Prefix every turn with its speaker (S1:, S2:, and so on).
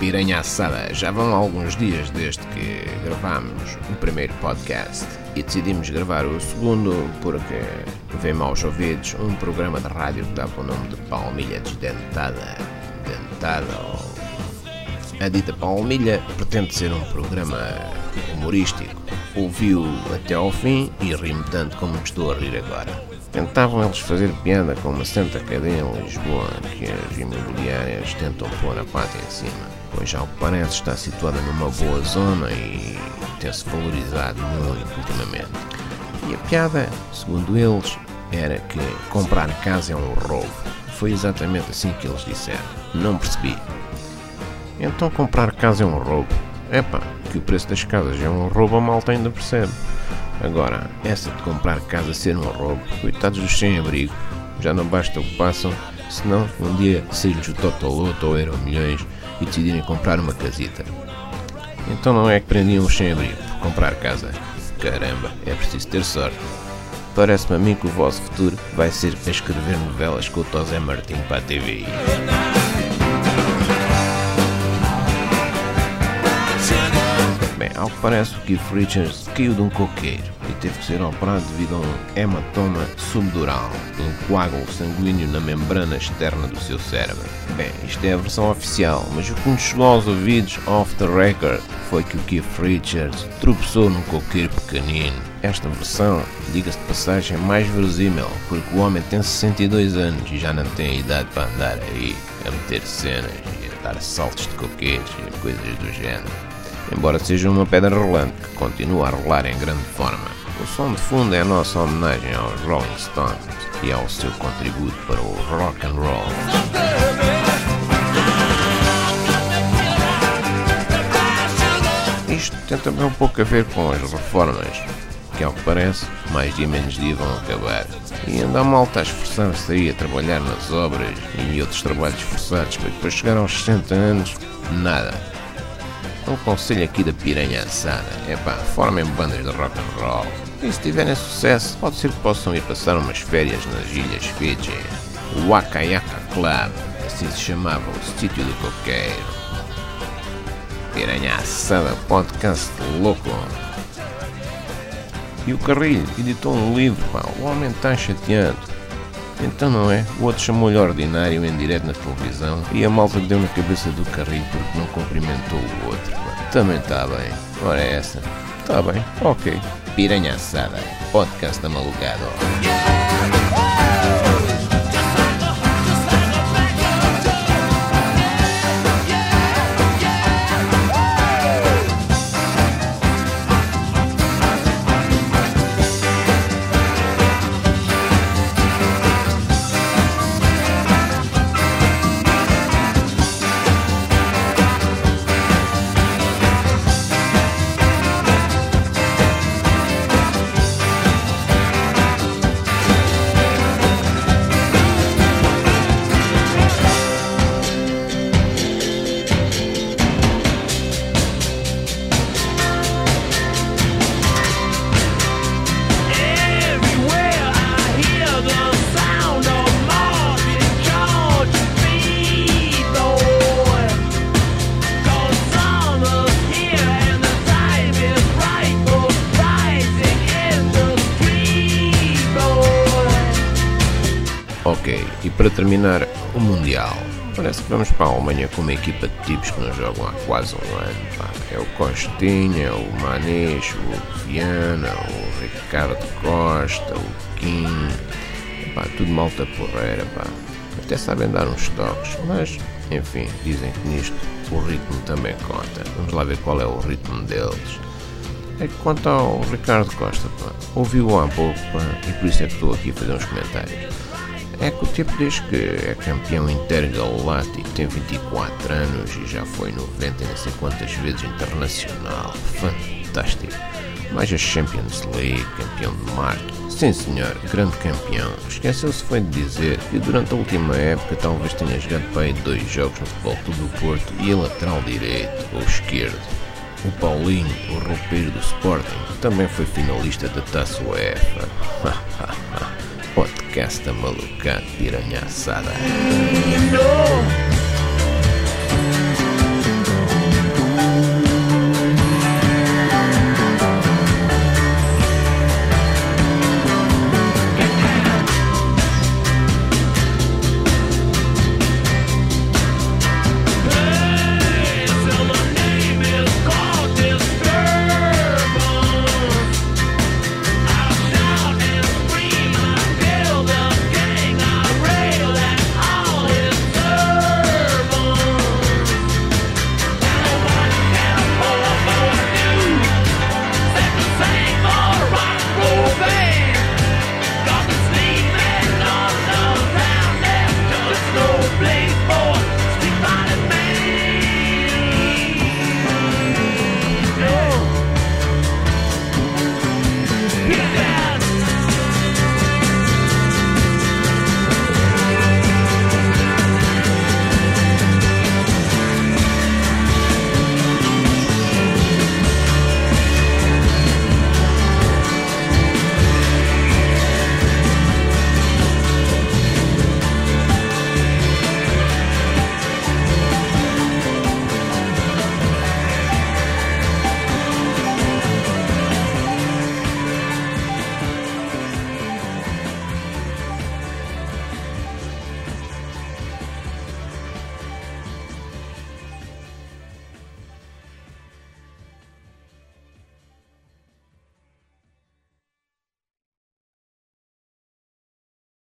S1: Piranha Assada, já vão alguns dias desde que gravámos o primeiro podcast e decidimos gravar o segundo porque veio-me aos ouvidos um programa de rádio que dava o nome de Palmilha Desdentada. A dita Palmilha pretende ser um programa humorístico. Ouvi-o até ao fim e ri-me tanto como me estou a rir agora. Tentavam eles fazer piada com uma certa cadeia em Lisboa que as imobiliárias tentam pôr a pata em cima, pois ao que parece está situada numa boa zona e tem-se valorizado muito ultimamente. E a piada, segundo eles, era que comprar casa é um roubo. Foi exatamente assim que eles disseram. Não percebi. Então comprar casa é um roubo? Que o preço das casas é um roubo, a malta ainda percebe. Agora, essa de comprar casa ser um roubo, coitados dos sem-abrigo, já não basta o que passam, senão um dia sair-lhes o Totoloto ou Euromilhões e decidirem comprar uma casita. Então não é que prendiam os sem-abrigo por comprar casa? Caramba, é preciso ter sorte. Parece-me a mim que o vosso futuro vai ser a escrever novelas com o Tosé Martim para a TV. Bem, ao que parece, o Keith Richards caiu de um coqueiro e teve que ser operado devido a um hematoma subdural, um coágulo sanguíneo na membrana externa do seu cérebro. Bem, isto é a versão oficial, mas o que nos chegou aos ouvidos, off the record, foi que o Keith Richards tropeçou num coqueiro pequenino. Esta versão, diga-se de passagem, é mais verosímil, porque o homem tem 62 anos e já não tem a idade para andar aí a meter cenas e a dar saltos de coqueiros e coisas do género. Embora seja uma pedra rolante que continua a rolar em grande forma. O som de fundo é a nossa homenagem aos Rolling Stones e ao seu contributo para o rock and roll. Isto tem também um pouco a ver com as reformas, que ao que parece, mais dia menos dia vão acabar. E anda a malta a esforçar-se aí a trabalhar nas obras e outros trabalhos forçados para depois chegar aos 60 anos, nada. Um conselho aqui da Piranha Assada, formem bandas de rock and roll. E se tiverem sucesso, pode ser que possam ir passar umas férias nas Ilhas Fiji. O Wakayaka Club, assim se chamava o sítio do coqueiro. Piranha Assada, podcast louco. E o Carrilho editou um livro, o homem está chateado. Então não é? O outro chamou-lhe ordinário em direto na televisão e a malta deu na cabeça do Carrilho porque não cumprimentou o outro. Também está bem. Ora é essa. Está bem, ok. Piranha Assada, podcast amalugado. Ok, e para terminar, o Mundial. Parece que vamos para a Alemanha com uma equipa de tipos que não jogam há quase um ano. É o Costinha, o Manês, o Viana, o Ricardo Costa, o Kim. Tudo malta porreira. Até sabem dar uns toques, mas, enfim, dizem que nisto o ritmo também conta. Vamos lá ver qual é o ritmo deles. É que quanto ao Ricardo Costa, ouvi-o há pouco, e por isso é que estou aqui a fazer uns comentários. É que o tipo diz que é campeão intergaláctico, tem 24 anos e já foi 90 e não sei quantas vezes internacional. Fantástico. Mais a Champions League, campeão de marketing. Sim senhor, grande campeão. Esqueceu-se foi de dizer que durante a última época talvez tenha jogado para aí 2 jogos no Futebol Clube do Porto e a lateral direito ou esquerdo. O Paulinho, o roupeiro do Sporting, também foi finalista da Taça UEFA. Podcast amalugado, Piranha Assada.